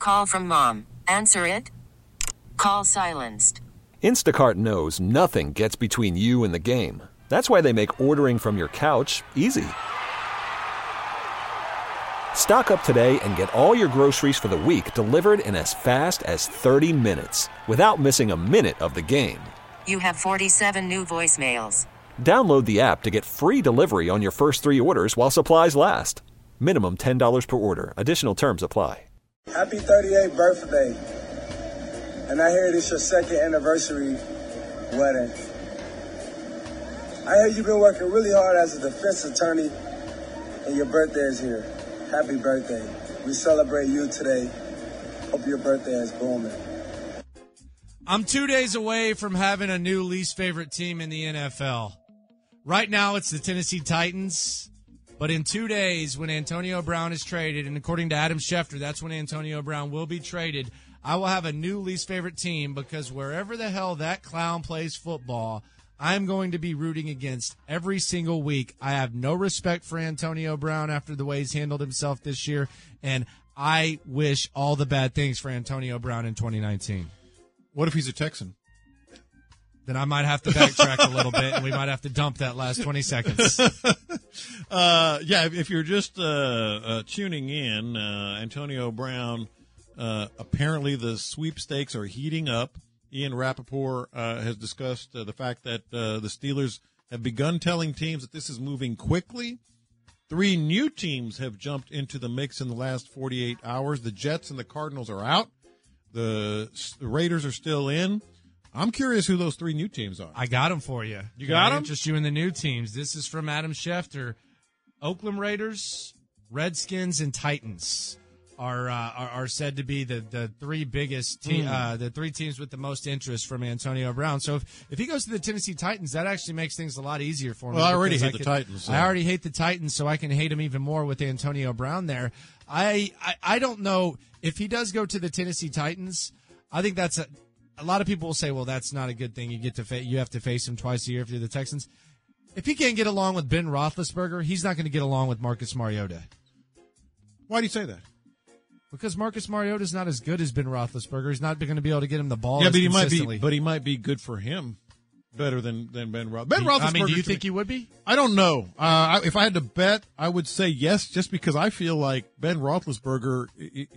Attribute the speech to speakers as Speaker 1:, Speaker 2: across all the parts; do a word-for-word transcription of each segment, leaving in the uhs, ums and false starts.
Speaker 1: Call from mom. Answer it. Call silenced.
Speaker 2: Instacart knows nothing gets between you and the game. That's why they make ordering from your couch easy. Stock up today and get all your groceries for the week delivered in as fast as thirty minutes without missing a minute of the game.
Speaker 1: You have forty-seven new voicemails.
Speaker 2: Download the app to get free delivery on your first three orders while supplies last. Minimum ten dollars per order. Additional terms apply.
Speaker 3: Happy thirty-eighth birthday. And I hear this your second anniversary wedding. I hear you've been working really hard as a defense attorney, and your birthday is here. Happy birthday. We celebrate you today. Hope your birthday is booming.
Speaker 4: I'm two days away from having a new least favorite team in the N F L. Right now it's the Tennessee Titans, but in two days when Antonio Brown is traded, and according to Adam Schefter, that's when Antonio Brown will be traded, I will have a new least favorite team because wherever the hell that clown plays football, I'm going to be rooting against every single week. I have no respect for Antonio Brown after the way he's handled himself this year, and I wish all the bad things for Antonio Brown in twenty nineteen.
Speaker 5: What if he's a Texan?
Speaker 4: Then I might have to backtrack a little bit, and we might have to dump that last twenty seconds.
Speaker 5: uh, yeah, if, if you're just uh, uh, tuning in, uh, Antonio Brown, uh, apparently the sweepstakes are heating up. Ian Rappaport uh, has discussed uh, the fact that uh, the Steelers have begun telling teams that this is moving quickly. Three new teams have jumped into the mix in the last forty-eight hours. The Jets and the Cardinals are out. The, the Raiders are still in. I'm curious who those three new teams are.
Speaker 4: I got them for you.
Speaker 5: You got them?
Speaker 4: Interest you in the new teams. This is from Adam Schefter. Oakland Raiders, Redskins, and Titans are uh, are, are said to be the, the three biggest te- mm. uh, the three teams with the most interest from Antonio Brown. So if, if he goes to the Tennessee Titans, that actually makes things a lot easier for me.
Speaker 5: Well, I already hate
Speaker 4: I
Speaker 5: the
Speaker 4: could,
Speaker 5: Titans. So.
Speaker 4: I already hate the Titans, so I can hate him even more with Antonio Brown there. I, I, I don't know if he does go to the Tennessee Titans. I think that's a a lot of people will say, well, that's not a good thing. You get to fa- you have to face him twice a year if you're the Texans. If he can't get along with Ben Roethlisberger, he's not going to get along with Marcus Mariota.
Speaker 5: Why do you say that?
Speaker 4: Because Marcus Mariota is not as good as Ben Roethlisberger. He's not going to be able to get him the ball.
Speaker 5: Yeah,
Speaker 4: as
Speaker 5: but he might
Speaker 4: consistently.
Speaker 5: be. But he might be good for him, better than than Ben Roethlisberger. Ben Roethlisberger.
Speaker 4: I mean, do you think he would be?
Speaker 5: I don't know. Uh, if I had to bet, I would say yes, just because I feel like Ben Roethlisberger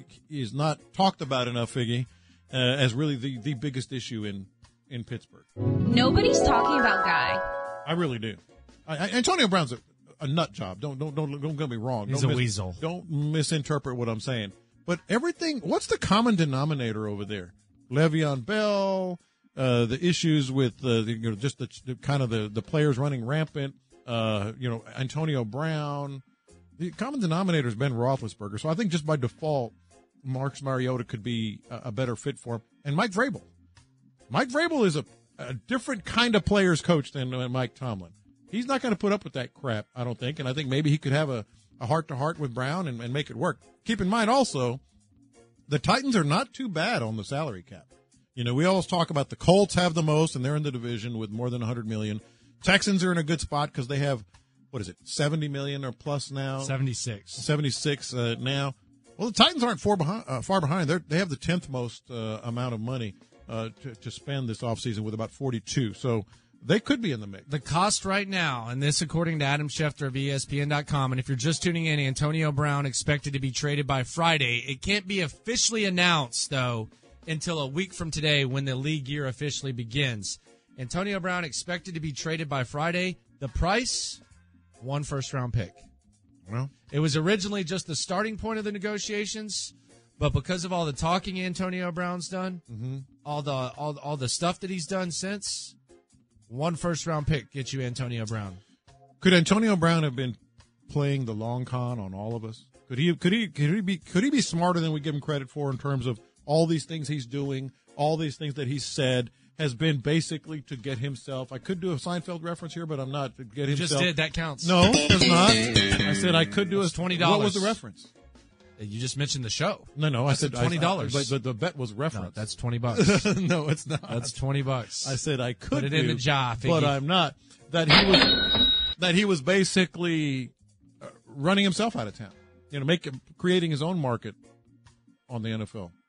Speaker 5: is not talked about enough, Figgy, uh, as really the, the biggest issue in, in Pittsburgh.
Speaker 6: Nobody's talking about Guy.
Speaker 5: I really do. I, I, Antonio Brown's a, a nut job. Don't don't don't don't get me wrong.
Speaker 4: He's
Speaker 5: don't
Speaker 4: a
Speaker 5: mis-
Speaker 4: weasel.
Speaker 5: Don't misinterpret what I'm saying. But everything. What's the common denominator over there? Le'Veon Bell. Uh, the issues with uh, the, you know, just the, the kind of the, the players running rampant. Uh, you know, Antonio Brown. The common denominator is Ben Roethlisberger. So I think just by default, Marcus Mariota could be a, a better fit for him. And Mike Vrabel. Mike Vrabel is a, a different kind of players coach than uh, Mike Tomlin. He's not going to put up with that crap, I don't think. And I think maybe he could have a, a heart-to-heart with Brown and, and make it work. Keep in mind also, the Titans are not too bad on the salary cap. You know, we always talk about the Colts have the most, and they're in the division with more than one hundred million dollars. Texans are in a good spot because they have, what is it, seventy million dollars or plus now?
Speaker 4: seventy-six.
Speaker 5: seventy-six uh, now. Well, the Titans aren't far behind. Uh, far behind. They're, they have the tenth most uh, amount of money uh, to, to spend this offseason with about forty-two. So they could be in the mix.
Speaker 4: The cost right now, and this according to Adam Schefter of E S P N dot com, and if you're just tuning in, Antonio Brown expected to be traded by Friday. It can't be officially announced, though, until a week from today when the league year officially begins. Antonio Brown expected to be traded by Friday. The price, one first-round pick.
Speaker 5: Well,
Speaker 4: it was originally just the starting point of the negotiations, but because of all the talking Antonio Brown's done,
Speaker 5: mm-hmm.
Speaker 4: all the all, all the stuff that he's done since, one first-round pick gets you Antonio Brown.
Speaker 5: Could Antonio Brown have been playing the long con on all of us? Could he? Could he? Could he be? Could he be smarter than we give him credit for in terms of all these things he's doing, all these things that he's said has been basically to get himself. I could do a Seinfeld reference here, but I'm not. To get
Speaker 4: you
Speaker 5: himself.
Speaker 4: just did. That counts.
Speaker 5: No, it does not. I said I could do
Speaker 4: It's
Speaker 5: a
Speaker 4: twenty dollars.
Speaker 5: What was the reference?
Speaker 4: You just mentioned the show.
Speaker 5: No, no, I,
Speaker 4: I
Speaker 5: said
Speaker 4: said twenty dollars.
Speaker 5: But, but the bet was reference.
Speaker 4: No, that's twenty bucks.
Speaker 5: No, it's not.
Speaker 4: That's twenty bucks.
Speaker 5: I said I could
Speaker 4: put it
Speaker 5: do,
Speaker 4: in the jar,
Speaker 5: but I'm not. That he was. That he was basically running himself out of town. You know, making creating his own market on the N F L.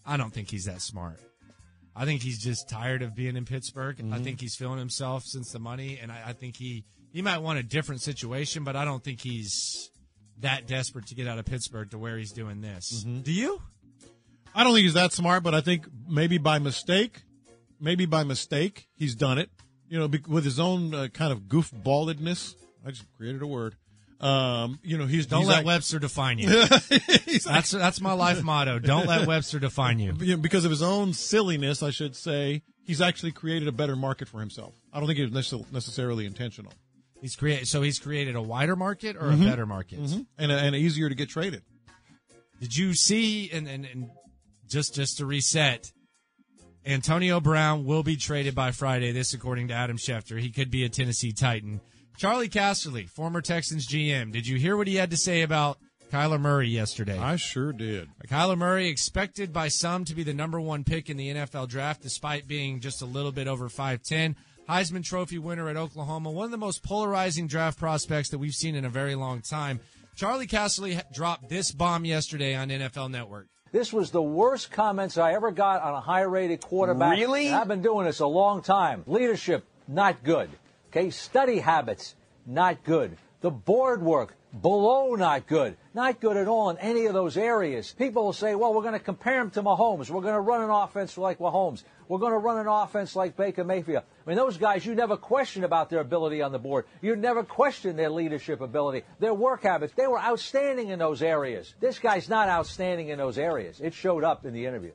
Speaker 4: I don't think he's that smart. I think he's just tired of being in Pittsburgh. Mm-hmm. I think he's feeling himself since the money, and I, I think he, he might want a different situation, but I don't think he's that desperate to get out of Pittsburgh to where he's doing this.
Speaker 5: Mm-hmm.
Speaker 4: Do you?
Speaker 5: I don't think he's that smart, but I think maybe by mistake, maybe by mistake, he's done it. You know, with his own uh, kind of goofballedness. I just created a word. Um, you know, he's
Speaker 4: don't
Speaker 5: he's
Speaker 4: let
Speaker 5: act-
Speaker 4: Webster define you. that's that's my life motto. Don't let Webster define you.
Speaker 5: Because of his own silliness, I should say, he's actually created a better market for himself. I don't think it was necessarily intentional.
Speaker 4: He's created so he's created a wider market or
Speaker 5: mm-hmm.
Speaker 4: a better market,
Speaker 5: mm-hmm. and a, and easier to get traded.
Speaker 4: Did you see? And, and and just just to reset, Antonio Brown will be traded by Friday. This, according to Adam Schefter, he could be a Tennessee Titan. Charlie Casserly, former Texans G M, did you hear what he had to say about Kyler Murray yesterday?
Speaker 5: I sure did.
Speaker 4: Kyler Murray expected by some to be the number one pick in the N F L draft, despite being just a little bit over five ten. Heisman Trophy winner at Oklahoma, one of the most polarizing draft prospects that we've seen in a very long time. Charlie Casserly dropped this bomb yesterday on N F L Network.
Speaker 7: This was the worst comments I ever got on a high-rated quarterback.
Speaker 1: Really?
Speaker 7: And I've been doing this a long time. Leadership, not good. Okay, study habits, not good. The board work, below not good. Not good at all in any of those areas. People will say, well, we're going to compare him to Mahomes. We're going to run an offense like Mahomes. We're going to run an offense like Baker Mayfield. I mean, those guys, you never question about their ability on the board. You never question their leadership ability, their work habits. They were outstanding in those areas. This guy's not outstanding in those areas. It showed up in the interview.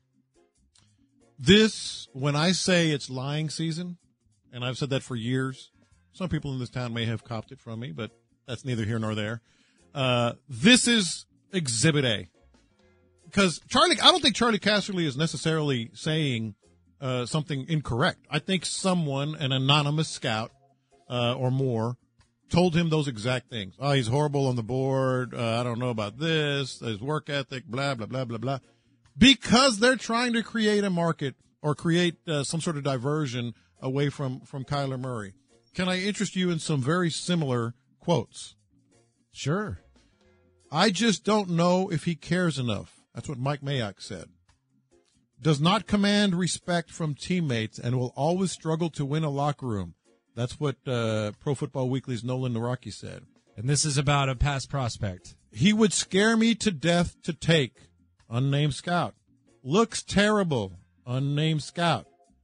Speaker 5: This, when I say it's lying season, and I've said that for years. Some people in this town may have copped it from me, but that's neither here nor there. Uh, this is Exhibit A. Because Charlie, I don't think Charlie Casserly is necessarily saying uh, something incorrect. I think someone, an anonymous scout uh, or more, told him those exact things. Oh, he's horrible on the board. Uh, I don't know about this. His work ethic, blah, blah, blah, blah, blah. Because they're trying to create a market or create uh, some sort of diversion away from, from Kyler Murray. Can I interest you in some very similar quotes?
Speaker 4: Sure.
Speaker 5: I just don't know if he cares enough. That's what Mike Mayock said. Does not command respect from teammates and will always struggle to win a locker room. That's what uh, Pro Football Weekly's Nolan Naraki said.
Speaker 4: And this is about a past prospect.
Speaker 5: He would scare me to death to take. Unnamed scout. Looks terrible. Unnamed scout.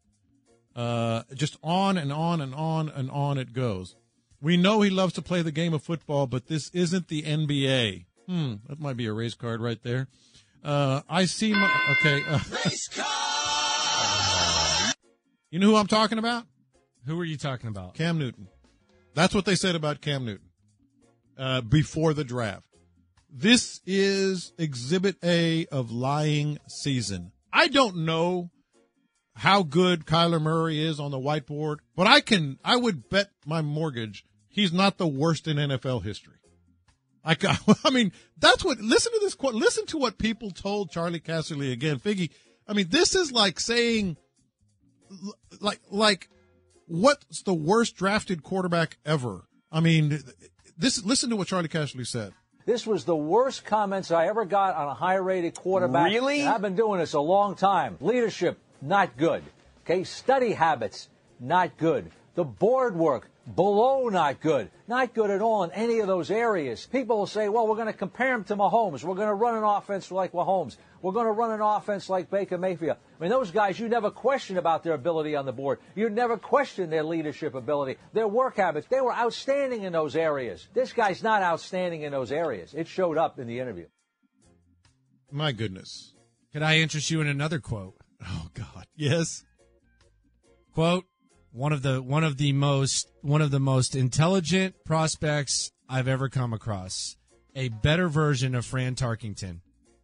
Speaker 5: Uh, just on and on and on and on it goes. We know he loves to play the game of football, but this isn't the N B A. Hmm, that might be a race card right there. Uh, I see my, okay. Uh, race card! You know who I'm talking about?
Speaker 4: Who are you talking about?
Speaker 5: Cam Newton. That's what they said about Cam Newton uh, before the draft. This is Exhibit A of lying season. I don't know how good Kyler Murray is on the whiteboard, but I can, I would bet my mortgage he's not the worst in N F L history. I, I mean, that's what, listen to this quote, listen to what people told Charlie Casserly again. Figgy, I mean, this is like saying, like, like, what's the worst drafted quarterback ever? I mean, this, listen to what Charlie Casserly said.
Speaker 7: This was the worst comments I ever got on a high-rated quarterback.
Speaker 1: Really?
Speaker 7: And I've been doing this a long time. Leadership, not good. Okay, study habits, not good. The board work, below not good. Not good at all in any of those areas. People will say, well, we're going to compare him to Mahomes. We're going to run an offense like Mahomes. We're going to run an offense like Baker Mayfield. I mean, those guys, you never question about their ability on the board. You never question their leadership ability, their work habits. They were outstanding in those areas. This guy's not outstanding in those areas. It showed up in the interview.
Speaker 5: My goodness.
Speaker 4: Could I interest you in another quote?
Speaker 5: Oh, God. Yes.
Speaker 4: Quote, one of the one of the most one of the most intelligent prospects I've ever come across. A better version of Fran Tarkington.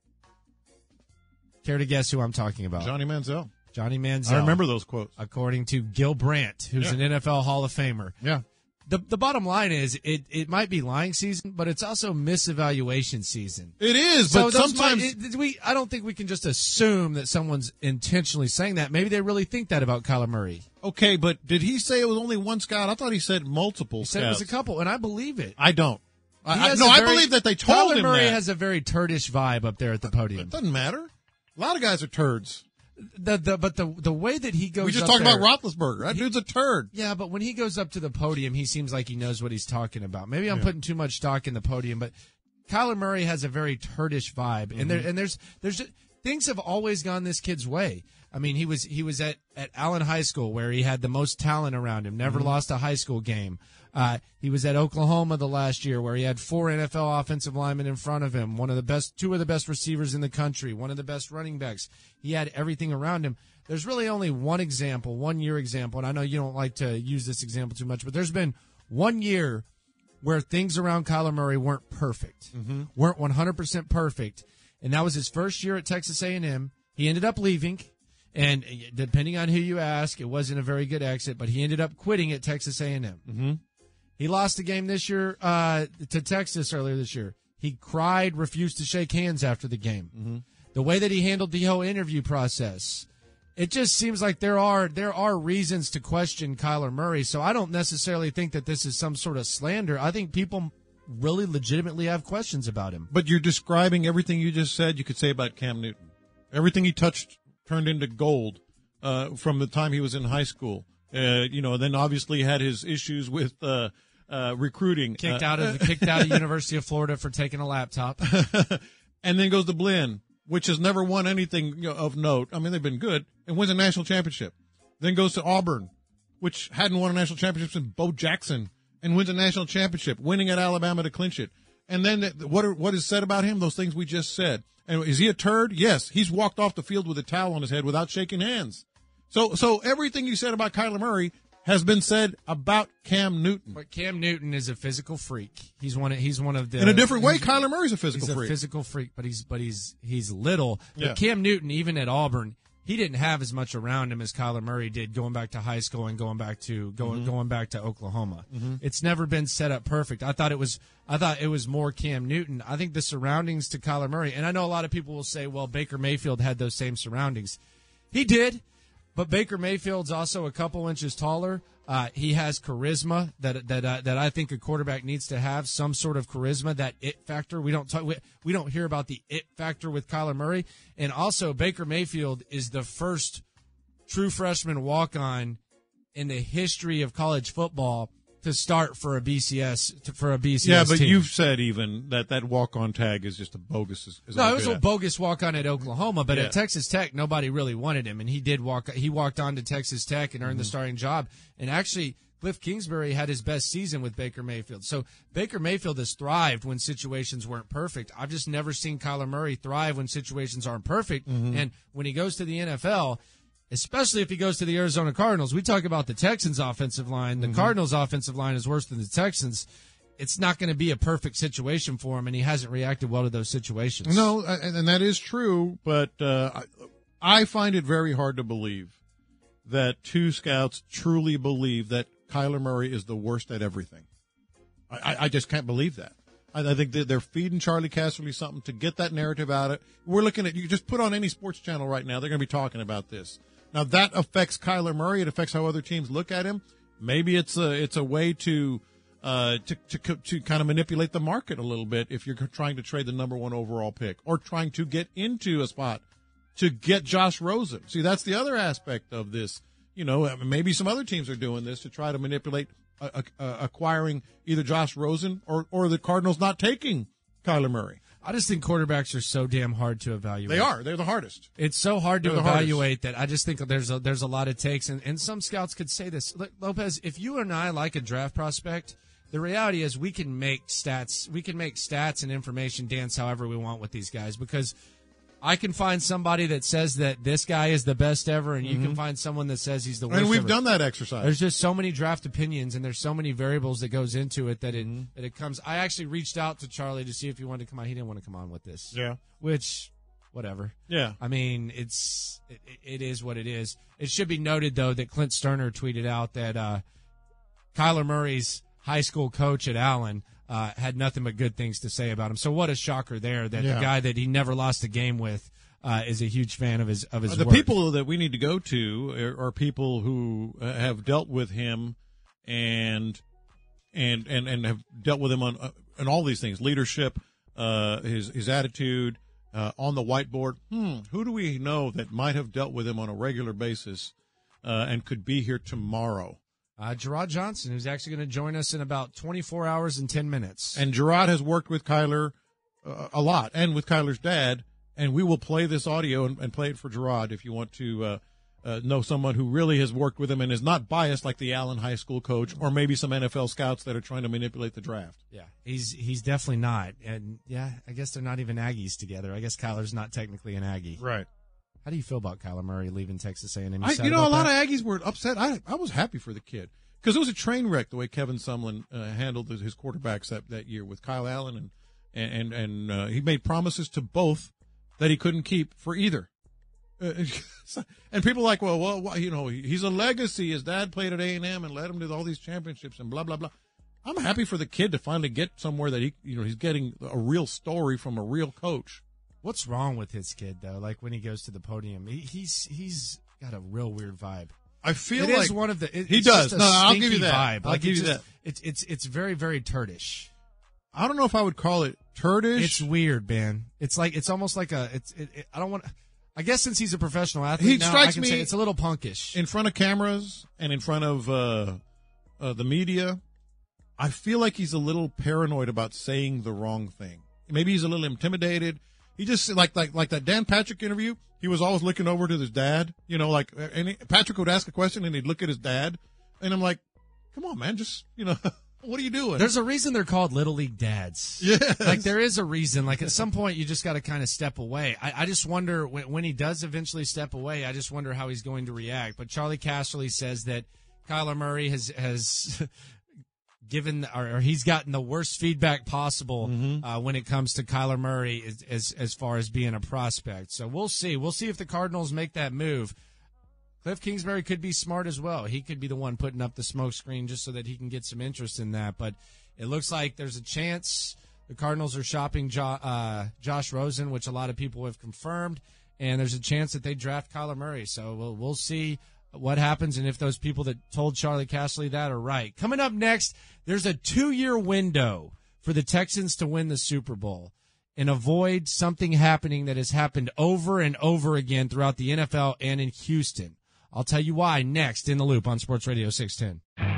Speaker 4: Care to guess who I'm talking about?
Speaker 5: Johnny Manziel.
Speaker 4: Johnny Manziel.
Speaker 5: I remember those quotes.
Speaker 4: According to Gil Brandt, who's
Speaker 5: Yeah.
Speaker 4: an N F L Hall of Famer.
Speaker 5: Yeah.
Speaker 4: The the bottom line is it, it might be lying season, but it's also misevaluation season.
Speaker 5: It is,
Speaker 4: So
Speaker 5: but
Speaker 4: those
Speaker 5: sometimes
Speaker 4: might- it- we I don't think we can just assume that someone's intentionally saying that. Maybe they really think that about Kyler Murray.
Speaker 5: okay, but did he say it was only one scout? I thought he said multiple
Speaker 4: He said
Speaker 5: scouts.
Speaker 4: it was a couple, and I believe it.
Speaker 5: I don't. I,
Speaker 4: He
Speaker 5: I,
Speaker 4: has
Speaker 5: no,
Speaker 4: a
Speaker 5: I
Speaker 4: very-
Speaker 5: believe that they told
Speaker 4: Kyler
Speaker 5: him
Speaker 4: Murray
Speaker 5: that.
Speaker 4: has a very turdish vibe up there at the podium.
Speaker 5: It doesn't matter. A lot of guys are turds.
Speaker 4: The, the, but the the way that he goes
Speaker 5: We just
Speaker 4: up
Speaker 5: talked
Speaker 4: there,
Speaker 5: about Roethlisberger. That
Speaker 4: he,
Speaker 5: dude's a turd.
Speaker 4: Yeah, but when he goes up to the podium, he seems like he knows what he's talking about. Maybe I'm
Speaker 5: Yeah.
Speaker 4: putting too much stock in the podium, but Kyler Murray has a very turdish vibe,
Speaker 5: Mm-hmm.
Speaker 4: and there and there's there's just, things have always gone this kid's way. I mean, he was he was at, at Allen High School where he had the most talent around him. Never
Speaker 5: Mm-hmm.
Speaker 4: lost a high school game. Uh, he was at Oklahoma the last year where he had four N F L offensive linemen in front of him. One of the best, two of the best receivers in the country. One of the best running backs. He had everything around him. There's really only one example, one year example, and I know you don't like to use this example too much, but there's been one year where things around Kyler Murray weren't perfect, mm-hmm. weren't one hundred percent perfect, and that was his first year at Texas A and M. He ended up leaving, and depending on who you ask, it wasn't a very good exit, but he ended up quitting at Texas A and M.
Speaker 5: Mm-hmm.
Speaker 4: He lost a game this year uh, to Texas earlier this year. He cried, refused to shake hands after the game.
Speaker 5: Mm-hmm.
Speaker 4: The way that he handled the whole interview process, it just seems like there are there are reasons to question Kyler Murray. So I don't necessarily think that this is some sort of slander. I think people really legitimately have questions about him.
Speaker 5: But you're describing everything you just said you could say about Cam Newton. Everything he touched turned into gold uh, from the time he was in high school. Uh, you know, then obviously had his issues with uh, uh, recruiting.
Speaker 4: Kicked
Speaker 5: uh,
Speaker 4: out of kicked out of University of Florida for taking a laptop.
Speaker 5: And then goes to Blinn, which has never won anything you know, of note. I mean, they've been good, and wins a national championship. Then goes to Auburn, which hadn't won a national championship since Bo Jackson, and wins a national championship, winning at Alabama to clinch it. And then what are, what is said about him? Those things we just said. And is he a turd? Yes. He's walked off the field with a towel on his head without shaking hands. So, so everything you said about Kyler Murray has been said about Cam Newton.
Speaker 4: But Cam Newton is a physical freak. He's one of he's one of the
Speaker 5: In a different way, Kyler Murray's a physical
Speaker 4: he's
Speaker 5: freak.
Speaker 4: a physical freak, but he's but he's he's little. But
Speaker 5: Yeah.
Speaker 4: Cam Newton, even at Auburn, he didn't have as much around him as Kyler Murray did going back to high school and going back to going
Speaker 5: Mm-hmm.
Speaker 4: going back to Oklahoma. It's never been set up perfect. I thought it was I thought it was more Cam Newton. I think the surroundings to Kyler Murray, and I know a lot of people will say, well, Baker Mayfield had those same surroundings. He did, but Baker Mayfield's also a couple inches taller. Uh, he has charisma that that uh, that I think a quarterback needs to have, some sort of charisma, that it factor. We don't talk, we, we don't hear about the it factor with Kyler Murray, and also Baker Mayfield is the first true freshman walk-on in the history of college football to start for a B C S to, for a B C S
Speaker 5: Yeah, but
Speaker 4: team.
Speaker 5: you've said even that that walk-on tag is just a bogus. Is, is
Speaker 4: No,
Speaker 5: all
Speaker 4: it was
Speaker 5: good
Speaker 4: a
Speaker 5: at.
Speaker 4: bogus walk on at Oklahoma, but
Speaker 5: Yeah.
Speaker 4: at Texas Tech, nobody really wanted him, and he did walk. He walked on to Texas Tech and earned
Speaker 5: Mm-hmm.
Speaker 4: the starting job. And actually, Cliff Kingsbury had his best season with Baker Mayfield. So Baker Mayfield has thrived when situations weren't perfect. I've just never seen Kyler Murray thrive when situations aren't perfect.
Speaker 5: Mm-hmm.
Speaker 4: And when he goes to the N F L, especially if he goes to the Arizona Cardinals, we talk about the Texans' offensive line. The
Speaker 5: Mm-hmm.
Speaker 4: Cardinals' offensive line is worse than the Texans. It's not going to be a perfect situation for him, and he hasn't reacted well to those situations.
Speaker 5: No, and, and that is true, but uh, I, I find it very hard to believe that two scouts truly believe that Kyler Murray is the worst at everything. I, I, I just can't believe that. I, I think that they're feeding Charlie Casserly something to get that narrative out of it. We're looking at, you just put on any sports channel right now, they're going to be talking about this. Now, that affects Kyler Murray. It affects how other teams look at him. Maybe it's a, it's a way to, uh, to, to, to kind of manipulate the market a little bit if you're trying to trade the number one overall pick or trying to get into a spot to get Josh Rosen. See, that's the other aspect of this. You know, maybe some other teams are doing this to try to manipulate uh, uh, acquiring either Josh Rosen or, or the Cardinals not taking Kyler Murray.
Speaker 4: I just think quarterbacks are so damn hard to evaluate.
Speaker 5: They are. They're the hardest.
Speaker 4: It's so hard to
Speaker 5: They're the
Speaker 4: evaluate that I just think there's a, there's a lot of takes, and, and some scouts could say this. Look, Lopez, if you and I like a draft prospect, the reality is we can make stats, we can make stats and information dance however we want with these guys, because I can find somebody that says that this guy is the best ever, and you can find someone that says he's the worst
Speaker 5: And we've
Speaker 4: ever.
Speaker 5: done that exercise.
Speaker 4: There's just so many draft opinions, and there's so many variables that goes into it that it that it comes. I actually reached out to Charlie to see if he wanted to come on. He didn't want to come on with this.
Speaker 5: Yeah.
Speaker 4: Which, whatever.
Speaker 5: Yeah.
Speaker 4: I mean, it's it, it is what it is. It should be noted though that Clint Sterner tweeted out that uh, Kyler Murray's high school coach at Allen uh, had nothing but good things to say about him. So what a shocker there that
Speaker 5: Yeah.
Speaker 4: the guy that he never lost a game with uh, is a huge fan of his of his
Speaker 5: Uh, the
Speaker 4: work.
Speaker 5: people that we need to go to are, are people who uh, have dealt with him and and and and have dealt with him on uh, on all these things: leadership, uh, his his attitude, uh, on the whiteboard. Hmm, who do we know that might have dealt with him on a regular basis uh, and could be here tomorrow?
Speaker 4: Uh, Gerard Johnson, who's actually going to join us in about twenty-four hours and ten minutes.
Speaker 5: And Gerard has worked with Kyler uh, a lot, and with Kyler's dad, and we will play this audio and, and play it for Gerard if you want to uh, uh, know someone who really has worked with him and is not biased like the Allen High School coach or maybe some N F L scouts that are trying to manipulate the draft.
Speaker 4: Yeah, he's he's definitely not. And, yeah, I guess they're not even Aggies together. I guess Kyler's not technically an Aggie.
Speaker 5: Right.
Speaker 4: How do you feel about Kyler Murray leaving Texas A and M?
Speaker 5: You, I, you know, a lot that? of Aggies were upset. I I was happy for the kid because it was a train wreck the way Kevin Sumlin uh, handled his quarterbacks that, that year with Kyle Allen, and and and uh, he made promises to both that he couldn't keep for either. Uh, and people are like, well, well, well, you know, he's a legacy. His dad played at A and M and led him to all these championships and blah blah blah. I'm happy for the kid to finally get somewhere that he, you know, he's getting a real story from a real coach.
Speaker 4: What's wrong with his kid though? Like when he goes to the podium, he, he's he's got a real weird vibe.
Speaker 5: I feel
Speaker 4: it
Speaker 5: like
Speaker 4: is one of the. It,
Speaker 5: he
Speaker 4: it's
Speaker 5: does.
Speaker 4: Just a
Speaker 5: no, I'll give you that.
Speaker 4: Vibe.
Speaker 5: I'll
Speaker 4: like
Speaker 5: give you
Speaker 4: just,
Speaker 5: that.
Speaker 4: It's it's it's very very turdish.
Speaker 5: I don't know if I would call it turdish.
Speaker 4: It's weird, man. It's like it's almost like a. It's. It, it, I don't want. I guess since he's a professional athlete,
Speaker 5: he
Speaker 4: now,
Speaker 5: strikes
Speaker 4: I can
Speaker 5: me
Speaker 4: say it's a little punkish
Speaker 5: in front of cameras and in front of uh, uh, the media. I feel like he's a little paranoid about saying the wrong thing. Maybe he's a little intimidated. He just like like like that Dan Patrick interview. He was always looking over to his dad. You know, like and he, Patrick would ask a question and he'd look at his dad, and I'm like, "Come on, man, just you know, what are you doing?"
Speaker 4: There's a reason they're called Little League dads.
Speaker 5: Yeah,
Speaker 4: like there is a reason. Like at some point, you just got to kind of step away. I, I just wonder when, when he does eventually step away. I just wonder how he's going to react. But Charlie Casserly says that Kyler Murray has has. given or, or he's gotten the worst feedback possible mm-hmm. uh, when it comes to Kyler Murray as, as as far as being a prospect. So we'll see. We'll see if the Cardinals make that move. Cliff Kingsbury could be smart as well. He could be the one putting up the smoke screen just so that he can get some interest in that. But it looks like there's a chance the Cardinals are shopping jo- uh, Josh Rosen, which a lot of people have confirmed, and there's a chance that they draft Kyler Murray. So we'll, we'll see what happens and if those people that told Charlie Casserly that are right. Coming up next, there's a two-year window for the Texans to win the Super Bowl and avoid something happening that has happened over and over again throughout the N F L and in Houston. I'll tell you why next in The Loop on Sports Radio six ten.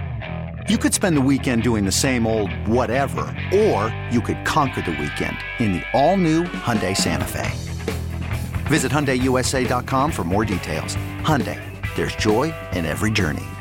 Speaker 8: You could spend the weekend doing the same old whatever, or you could conquer the weekend in the all-new Hyundai Santa Fe. Visit Hyundai U S A dot com for more details. Hyundai. There's joy in every journey.